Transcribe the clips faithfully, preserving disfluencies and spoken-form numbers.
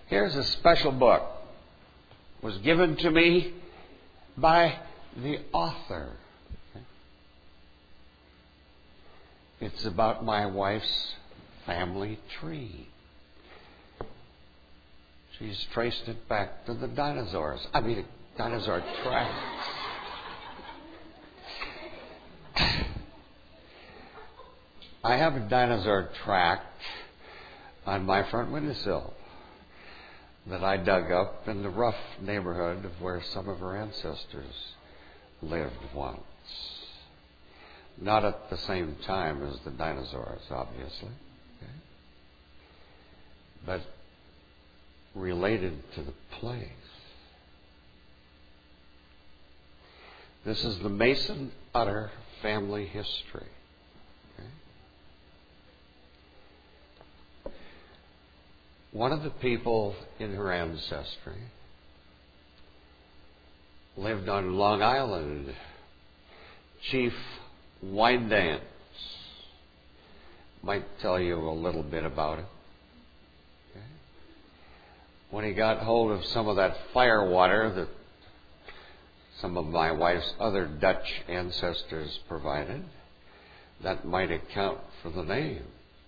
Here's a special book. It was given to me by the author. It's about my wife's family tree. She's traced it back to the dinosaurs. I mean, dinosaur tracks. I have a dinosaur track on my front windowsill that I dug up in the rough neighborhood of where some of her ancestors lived once. Not at the same time as the dinosaurs, obviously, okay? But related to the place. This is the Mason Utter family history. Okay? One of the people in her ancestry lived on Long Island. Chief Winedance might tell you a little bit about it. Okay? When he got hold of some of that fire water that some of my wife's other Dutch ancestors provided, that might account for the name.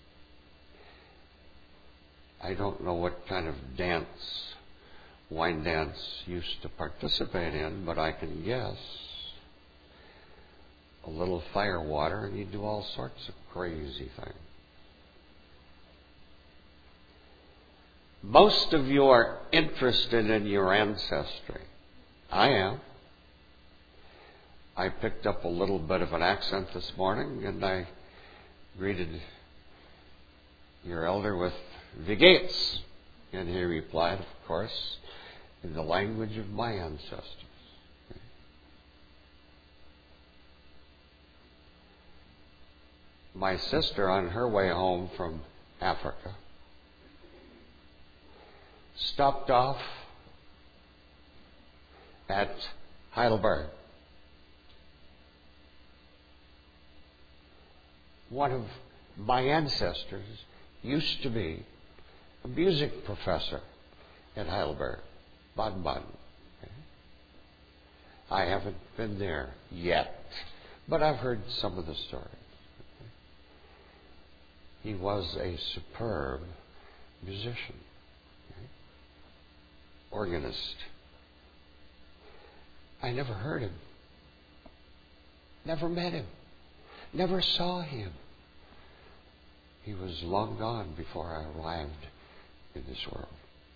I don't know what kind of dance Winedance used to participate in, but I can guess. A little fire water, and you do all sorts of crazy things. Most of you are interested in your ancestry. I am. I picked up a little bit of an accent this morning, and I greeted your elder with "Wie geht's?" And he replied, of course, in the language of my ancestors. My sister, on her way home from Africa, stopped off at Heidelberg. One of my ancestors used to be a music professor at Heidelberg, Baden-Baden. Okay. I haven't been there yet, but I've heard some of the stories. Okay. He was a superb musician, okay. Organist. I never heard him, never met him, never saw him. He was long gone before I arrived in this world.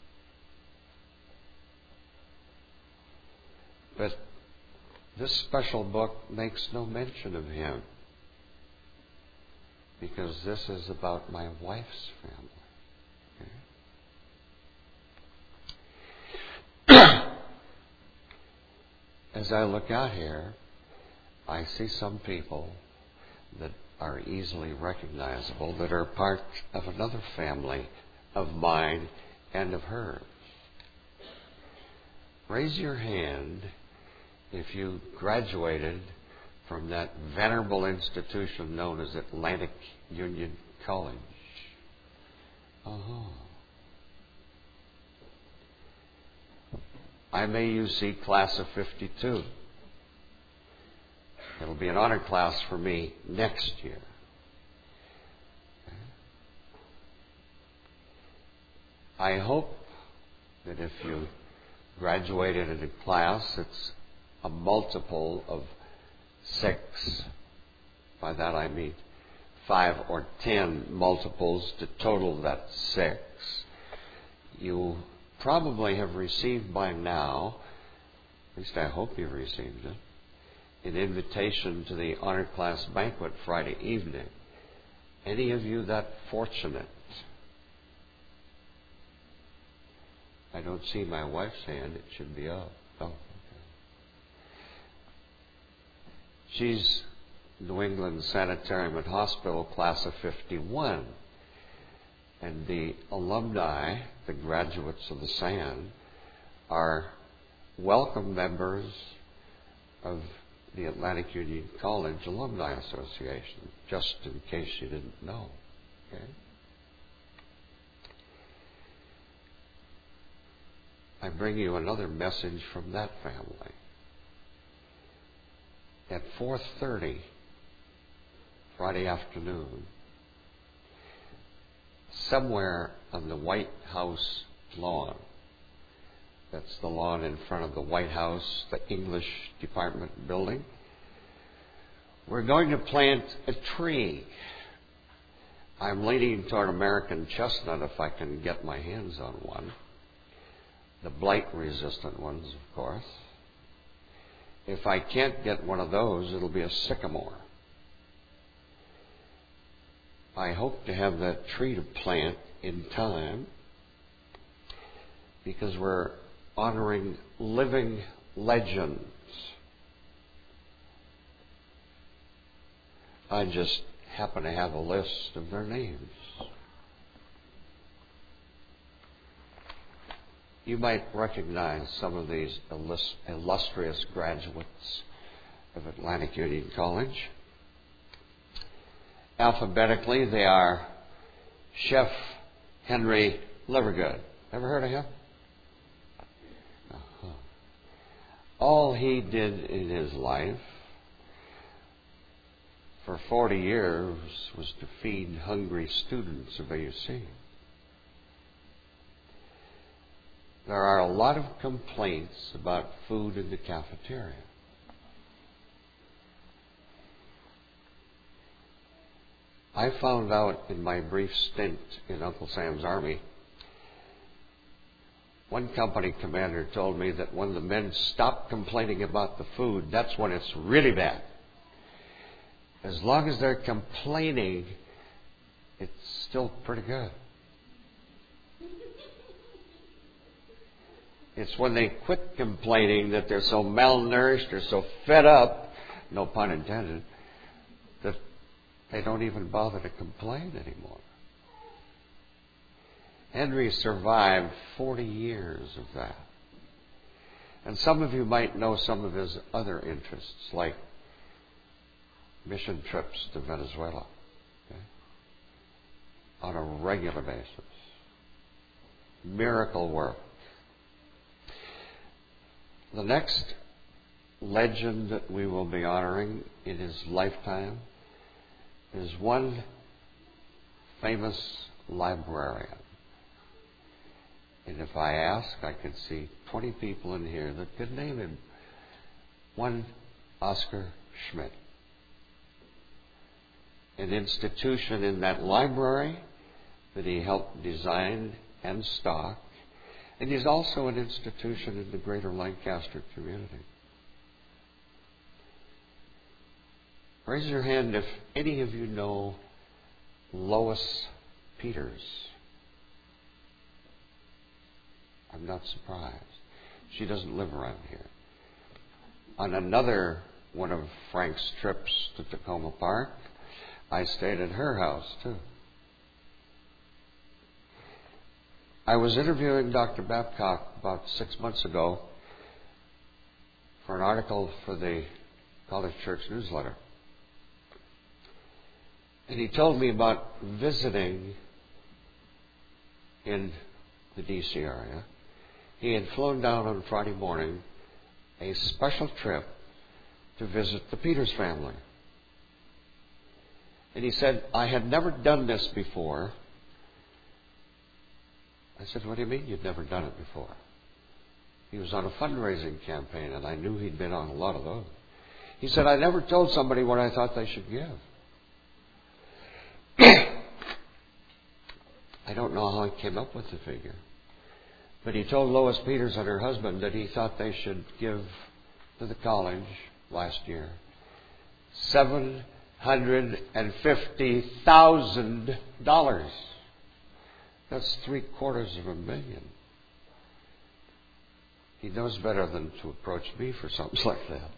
But this special book makes no mention of him, because this is about my wife's family. Okay? As I look out here, I see some people that are easily recognizable that are part of another family of mine and of hers. Raise your hand if you graduated from that venerable institution known as Atlantic Union College. Uh-huh. I may you see class of fifty-two. It'll be an honor class for me next year. I hope that if you graduated in a class, it's a multiple of six. By that I mean five or ten multiples to total that six. You probably have received by now, at least I hope you've received it, an invitation to the honor class banquet Friday evening. Any of you that fortunate? I don't see my wife's hand. It should be up. Oh, okay. She's New England Sanitarium and Hospital class of fifty-one. And the alumni, the graduates of the S A N, are welcome members of the Atlantic Union College Alumni Association, just in case you didn't know. Okay? I bring you another message from that family. At four thirty Friday afternoon, somewhere on the White House lawn, that's the lawn in front of the White House, the English Department building, we're going to plant a tree. I'm leaning toward American chestnut if I can get my hands on one. The blight-resistant ones, of course. If I can't get one of those, it'll be a sycamore. I hope to have that tree to plant in time because we're honoring living legends. I just happen to have a list of their names. You might recognize some of these illustrious graduates of Atlantic Union College. Alphabetically, they are Chef Henry Livergood. Ever heard of him? Uh-huh. All he did in his life for forty years was to feed hungry students of A U C. There are a lot of complaints about food in the cafeteria. I found out in my brief stint in Uncle Sam's Army, one company commander told me that when the men stop complaining about the food, that's when it's really bad. As long as they're complaining, it's still pretty good. It's when they quit complaining that they're so malnourished or so fed up, no pun intended, that they don't even bother to complain anymore. Henry survived forty years of that. And some of you might know some of his other interests, like mission trips to Venezuela, okay, on a regular basis. Miracle work. The next legend that we will be honoring in his lifetime is one famous librarian. And if I ask, I could see twenty people in here that could name him. One, Oscar Schmidt. An institution in that library that he helped design and stock. And he's also an institution in the greater Lancaster community. Raise your hand if any of you know Lois Peters. I'm not surprised. She doesn't live around here. On another one of Frank's trips to Tacoma Park, I stayed at her house too. I was interviewing Doctor Babcock about six months ago for an article for the College Church newsletter. And he told me about visiting in the D C area. He had flown down on Friday morning, a special trip to visit the Peters family. And he said, I had never done this before. I said, what do you mean you'd never done it before? He was on a fundraising campaign, and I knew he'd been on a lot of those. He said, I never told somebody what I thought they should give. I don't know how he came up with the figure. But he told Lois Peters and her husband that he thought they should give to the college last year seven hundred fifty thousand dollars. That's three quarters of a million. He knows better than to approach me for something like that.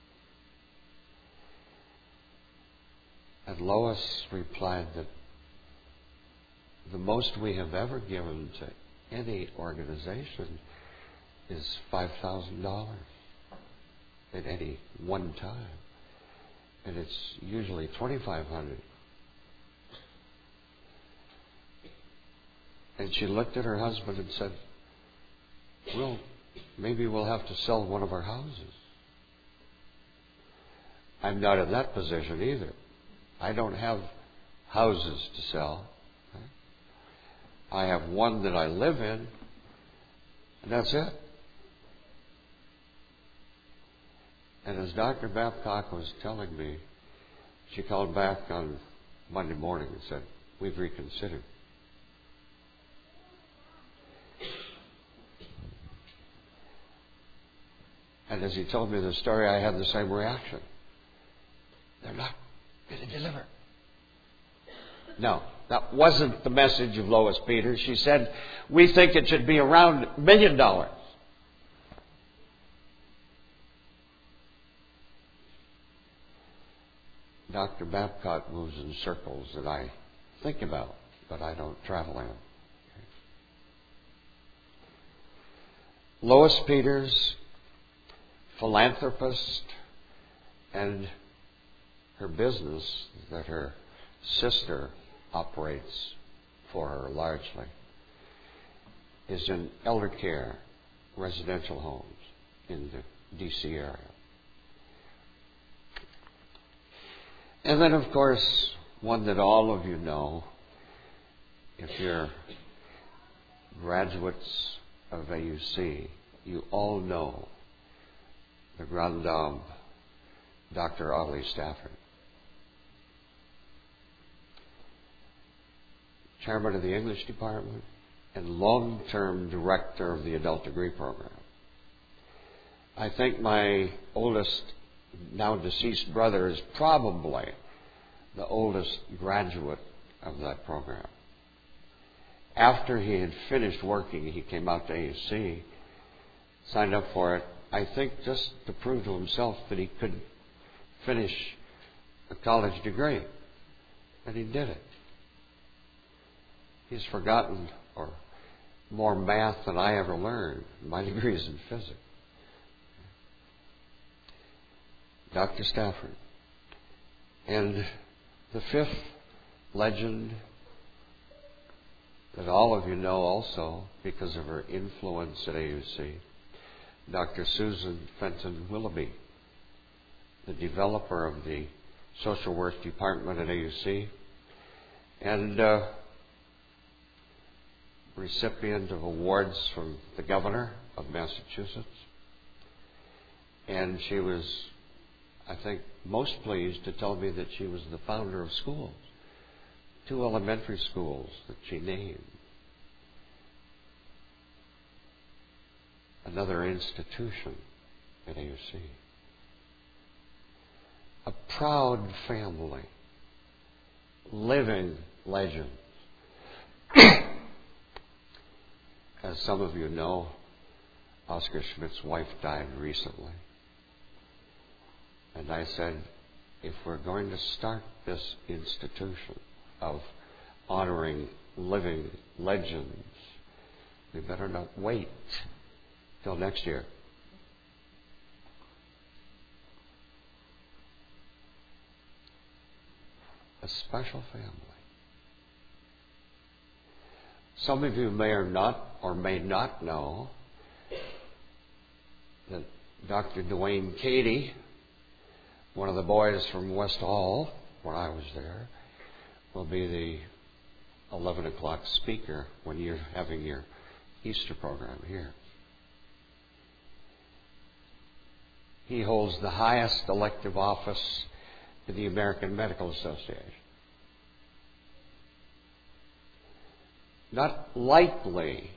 And Lois replied that the most we have ever given to any organization is five thousand dollars at any one time. And it's usually twenty-five hundred dollars. And she looked at her husband and said, well, maybe we'll have to sell one of our houses. I'm not in that position either. I don't have houses to sell. I have one that I live in, and that's it. And as Doctor Babcock was telling me, she called back on Monday morning and said, we've reconsidered. And as he told me the story, I had the same reaction. They're not going to deliver. No, that wasn't the message of Lois Peters. She said, we think it should be around a million dollars. Doctor Babcock moves in circles that I think about, but I don't travel in. Lois Peters, philanthropist, and her business that her sister operates for her largely is in elder care residential homes in the D C area. And then, of course, one that all of you know, if you're graduates of A U C, you all know the Grand Dame, Doctor Audley Stafford. Chairman of the English department and long-term director of the adult degree program. I think my oldest, now deceased brother is probably the oldest graduate of that program. After he had finished working, he came out to A U C, signed up for it, I think just to prove to himself that he could finish a college degree. And he did it. He's forgotten or more math than I ever learned. My degree is in physics. Doctor Stafford. And the fifth legend that all of you know also because of her influence at A U C, Doctor Susan Fenton Willoughby, the developer of the social work department at A U C, and uh, recipient of awards from the governor of Massachusetts. And she was, I think, most pleased to tell me that she was the founder of schools, two elementary schools that she named. Another institution at A U C. A proud family, living legends. As some of you know, Oscar Schmidt's wife died recently. And I said, if we're going to start this institution of honoring living legends, we better not wait till next year. A special family. Some of you may or not or may not know that Doctor Dwayne Cady, one of the boys from West Hall, when I was there, will be the eleven o'clock speaker when you're having your Easter program here. He holds the highest elective office in the American Medical Association. Not likely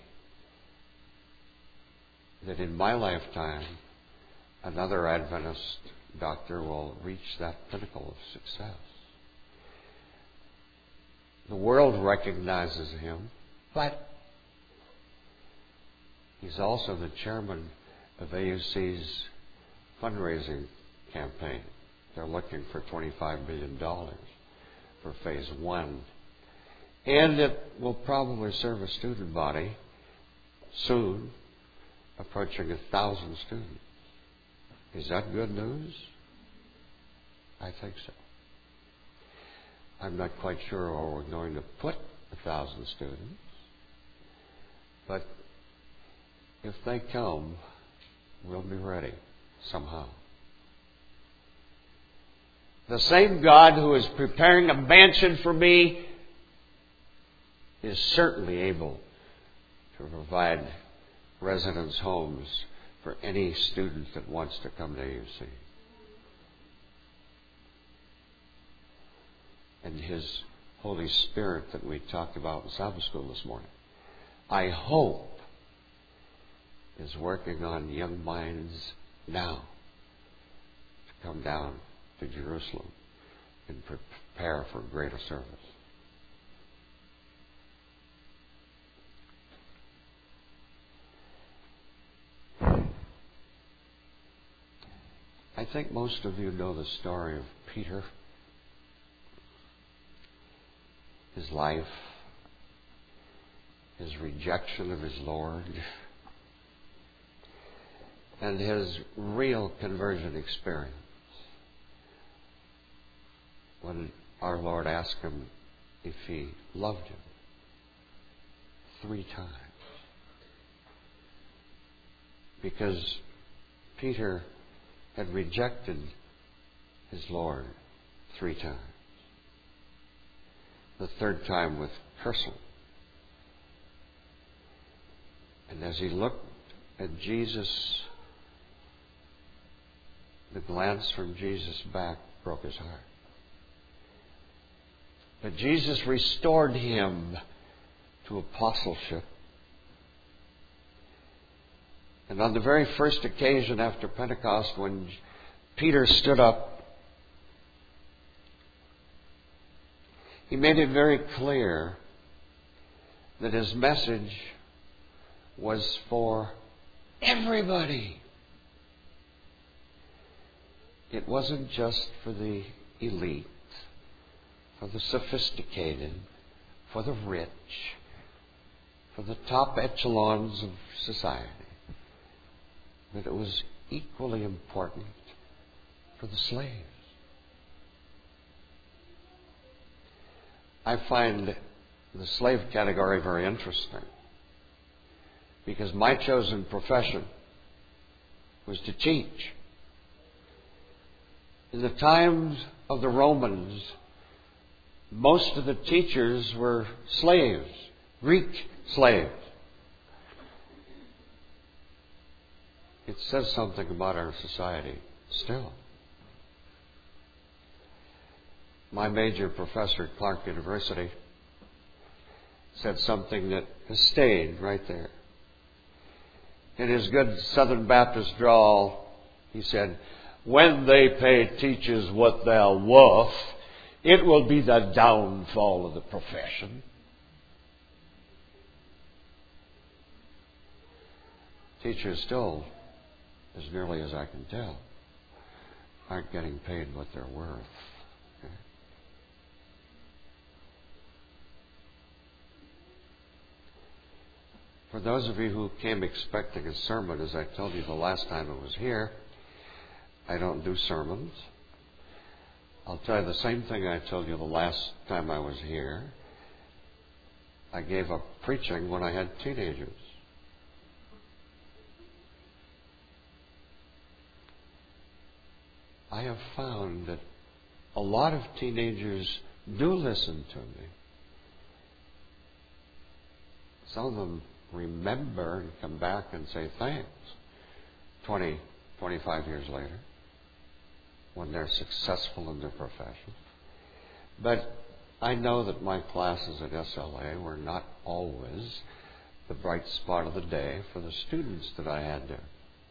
that in my lifetime another Adventist doctor will reach that pinnacle of success. The world recognizes him, but he's also the chairman of A U C's fundraising campaign. They're looking for twenty-five million dollars for phase one. And it will probably serve a student body soon, approaching a thousand students. Is that good news? I think so. I'm not quite sure where we're going to put a thousand students, but if they come, we'll be ready somehow. The same God who is preparing a mansion for me is certainly able to provide residence homes for any student that wants to come to A U C. And His Holy Spirit that we talked about in Sabbath school this morning, I hope, is working on young minds now to come down to Jerusalem and prepare for greater service. I think most of you know the story of Peter, his life, his rejection of his Lord, and his real conversion experience when our Lord asked him if he loved him three times. Because Peter had rejected his Lord three times. The third time with cursing. And as he looked at Jesus, the glance from Jesus back broke his heart. But Jesus restored him to apostleship. And on the very first occasion after Pentecost, when Peter stood up, he made it very clear that his message was for everybody. It wasn't just for the elite, for the sophisticated, for the rich, for the top echelons of society. But it was equally important for the slaves. I find the slave category very interesting because my chosen profession was to teach. In the times of the Romans, most of the teachers were slaves, Greek slaves. It says something about our society still. My major professor at Clark University said something that has stayed right there. In his good Southern Baptist drawl, he said, "When they pay teachers what they're worth, it will be the downfall of the profession." Teachers still, as nearly as I can tell, aren't getting paid what they're worth. Okay? For those of you who came expecting a sermon, as I told you the last time I was here, I don't do sermons. I'll tell you the same thing I told you the last time I was here. I gave up preaching when I had teenagers. I have found that a lot of teenagers do listen to me. Some of them remember and come back and say thanks twenty, twenty-five years later when they're successful in their profession. But I know that my classes at S L A were not always the bright spot of the day for the students that I had there.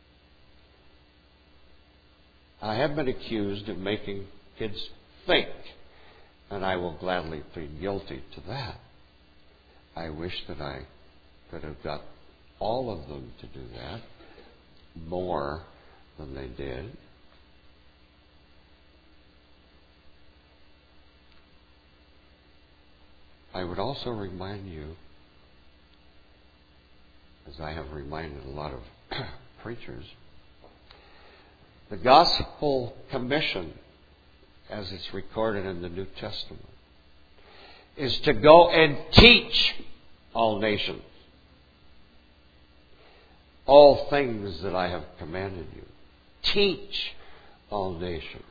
I have been accused of making kids think, and I will gladly plead guilty to that. I wish that I could have got all of them to do that, more than they did. I would also remind you, as I have reminded a lot of preachers, the Gospel Commission, as it's recorded in the New Testament, is to go and teach all nations. all things that I have commanded you. Teach all nations.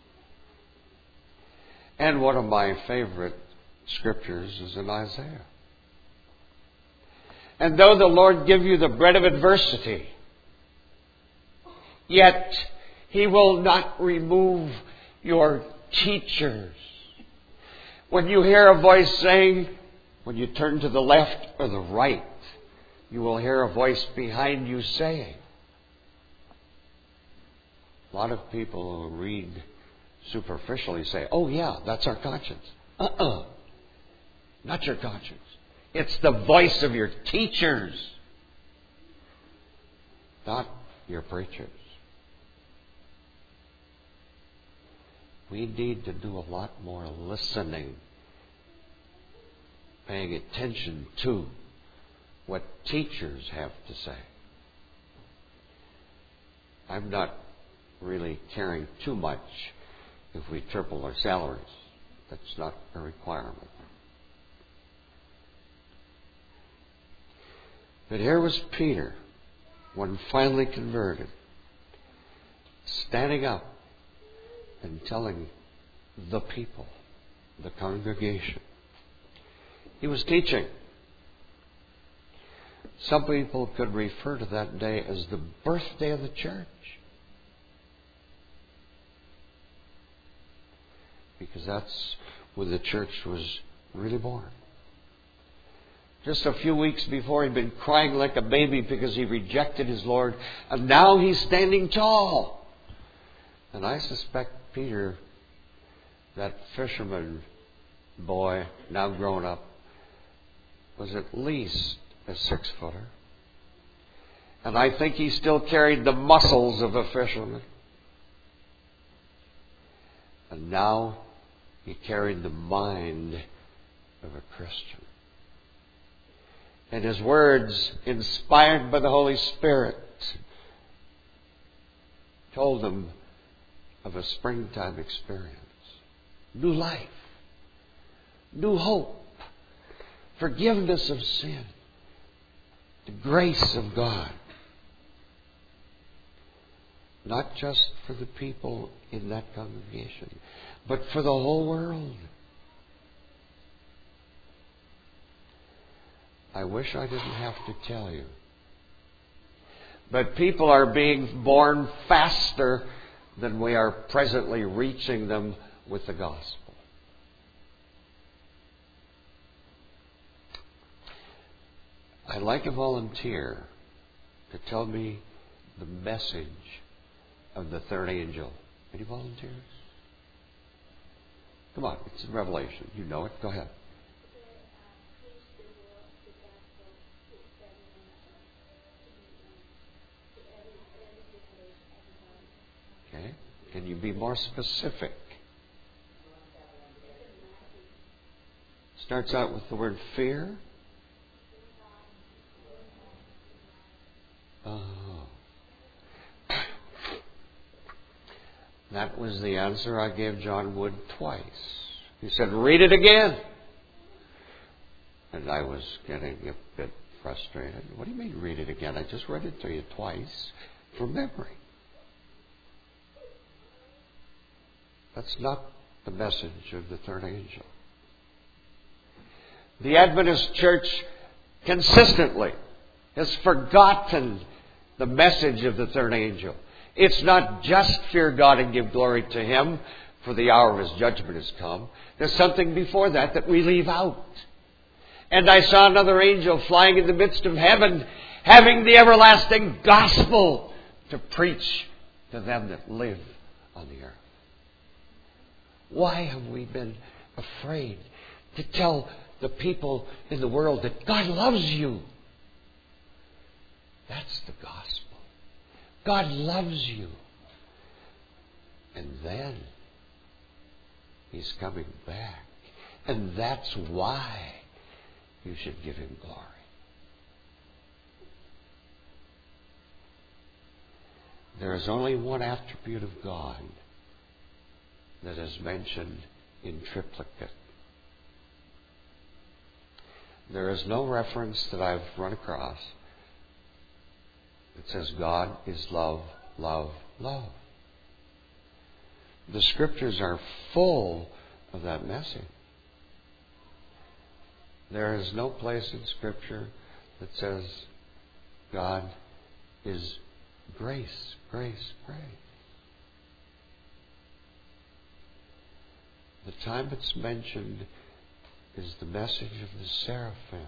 And one of my favorite scriptures is in Isaiah. And though the Lord give you the bread of adversity, yet He will not remove your teachers. When you hear a voice saying, when you turn to the left or the right, you will hear a voice behind you saying. A lot of people who read superficially say, oh yeah, that's our conscience. Uh-uh. Not your conscience. It's the voice of your teachers, not your preachers. We need to do a lot more listening, paying attention to what teachers have to say. I'm not really caring too much if we triple our salaries. That's not a requirement. But here was Peter, when finally converted, standing up and telling the people, the congregation. He was teaching. Some people could refer to that day as the birthday of the church, because that's when the church was really born. Just a few weeks before, he'd been crying like a baby because he rejected his Lord, and now he's standing tall. And I suspect Peter, that fisherman boy, now grown up, was at least a six-footer. And I think he still carried the muscles of a fisherman. And now he carried the mind of a Christian. And his words, inspired by the Holy Spirit, told them of a springtime experience. New life. New hope. Forgiveness of sin. The grace of God. Not just for the people in that congregation, but for the whole world. I wish I didn't have to tell you. But people are being born faster than we are presently reaching them with the gospel. I'd like a volunteer to tell me the message of the third angel. Any volunteers? Come on, it's in Revelation. You know it. Go ahead. Okay. Can you be more specific? Starts out with the word fear. Oh. That was the answer I gave John Wood twice. He said, read it again. And I was getting a bit frustrated. What do you mean, read it again? I just read it to you twice from memory. That's not the message of the third angel. The Adventist Church consistently has forgotten the message of the third angel. It's not just fear God and give glory to Him, for the hour of His judgment has come. There's something before that that we leave out. And I saw another angel flying in the midst of heaven, having the everlasting gospel to preach to them that live on the earth. Why have we been afraid to tell the people in the world that God loves you? That's the gospel. God loves you. And then He's coming back. And that's why you should give Him glory. There is only one attribute of God that is mentioned in triplicate. There is no reference that I've run across It says God is love, love, love. The Scriptures are full of that message. There is no place in Scripture that says God is grace, grace, grace. The time it's mentioned is the message of the seraphim.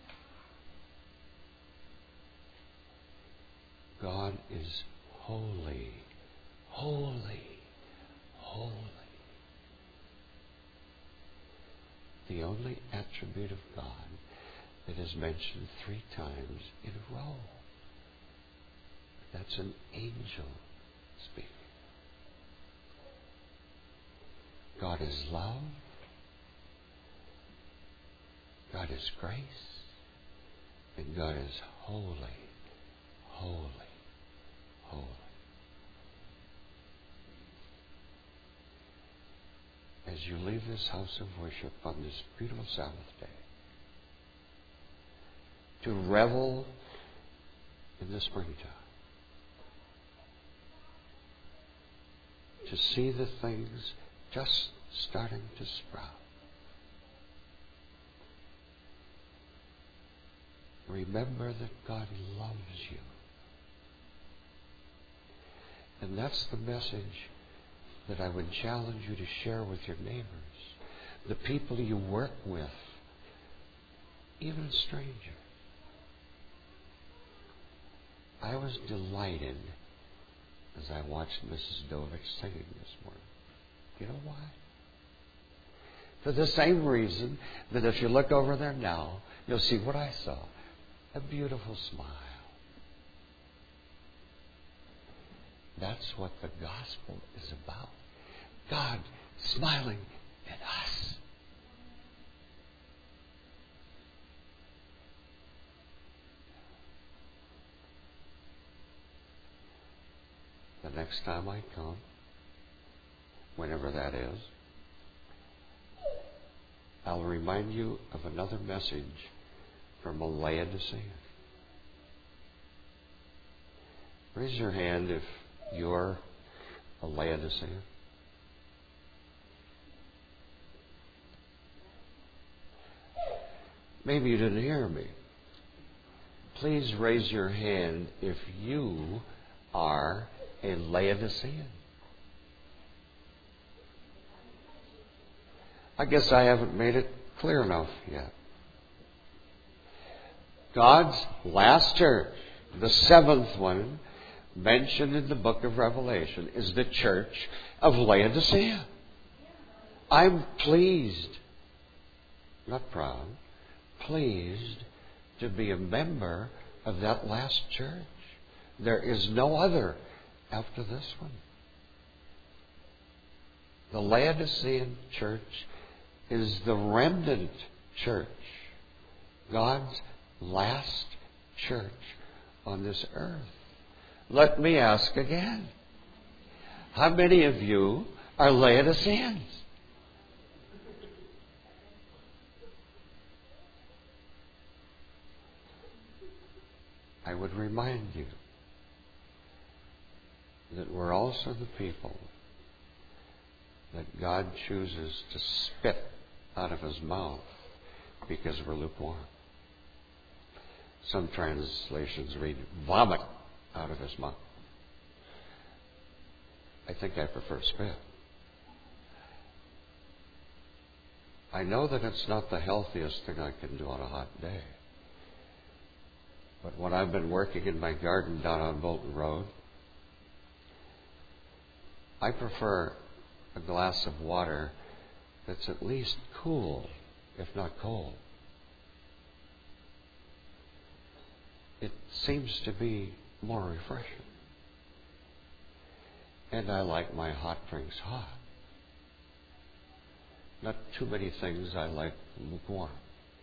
God is holy, holy, holy. The only attribute of God that is mentioned three times in a row. That's an angel speaking. God is love. God is grace. And God is holy, holy, holy. As you leave this house of worship on this beautiful Sabbath day, to revel in the springtime, to see the things just starting to sprout. Remember that God loves you. And that's the message that I would challenge you to share with your neighbors, the people you work with, even strangers. I was delighted as I watched Missus Dovich singing this morning. You know why? For the same reason that if you look over there now, you'll see what I saw. A beautiful smile. That's what the gospel is about. God smiling at us. The next time I come, whenever that is, I'll remind you of another message from a Laodicean. Raise your hand if you're a Laodicean. Maybe you didn't hear me. Please raise your hand if you are a Laodicean. I guess I haven't made it clear enough yet. God's last church, the seventh one, mentioned in the book of Revelation, is the church of Laodicea. I'm pleased, not proud, pleased to be a member of that last church. There is no other after this one. The Laodicean church is the remnant church, God's last church on this earth. Let me ask again. How many of you are Laodiceans? I would remind you that we're also the people that God chooses to spit out of His mouth because we're lukewarm. Some translations read vomit out of His mouth. I think I prefer spit. I know that it's not the healthiest thing I can do on a hot day. But when I've been working in my garden down on Bolton Road, I prefer a glass of water that's at least cool, if not cold. It seems to be more refreshing. And I like my hot drinks hot. Not too many things I like lukewarm.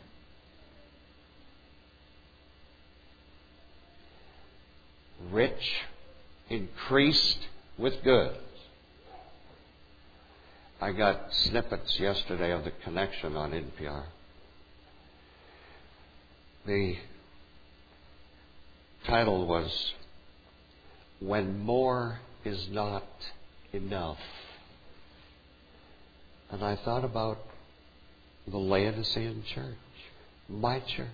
Rich, increased with goods. I got snippets yesterday of The Connection on N P R. The title was when more is not enough. And I thought about the Laodicean church, my church.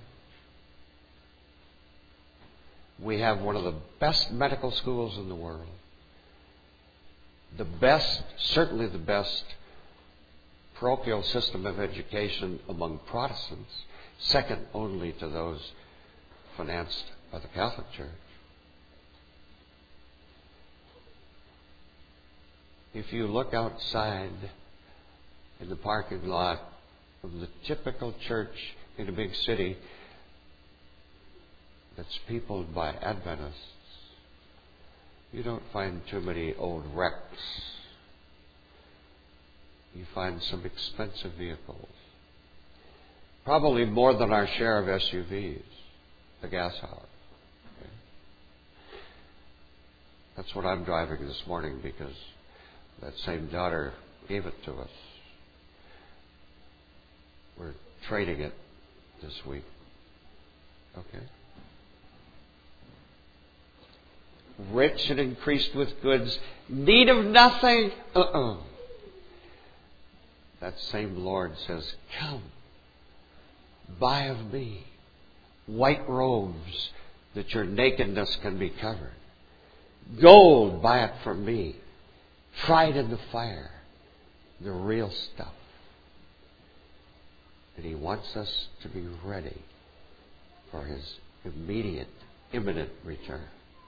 We have one of the best medical schools in the world. The best, certainly the best parochial system of education among Protestants, second only to those financed by the Catholic Church. If you look outside in the parking lot of the typical church in a big city that's peopled by Adventists, you don't find too many old wrecks. You find some expensive vehicles. Probably more than our share of S U Vs, the gas house. Okay. That's what I'm driving this morning because that same daughter gave it to us. We're trading it this week. Okay. Rich and increased with goods, need of nothing. Uh-uh. That same Lord says, come, buy of me white robes that your nakedness can be covered. Gold, buy it from me. Try it in the fire. The real stuff. And He wants us to be ready for His immediate, imminent return.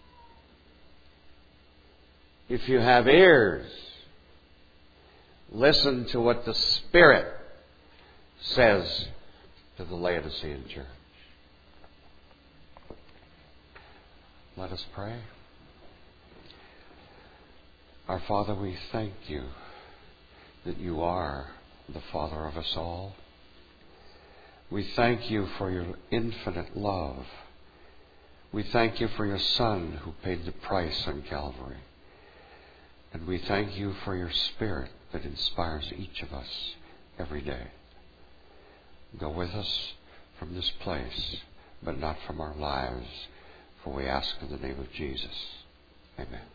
If you have ears, listen to what the Spirit says to the Laodicean church. Let us pray. Our Father, we thank You that You are the Father of us all. We thank You for Your infinite love. We thank You for Your Son who paid the price on Calvary. And we thank You for Your Spirit that inspires each of us every day. Go with us from this place, but not from our lives, for we ask in the name of Jesus. Amen.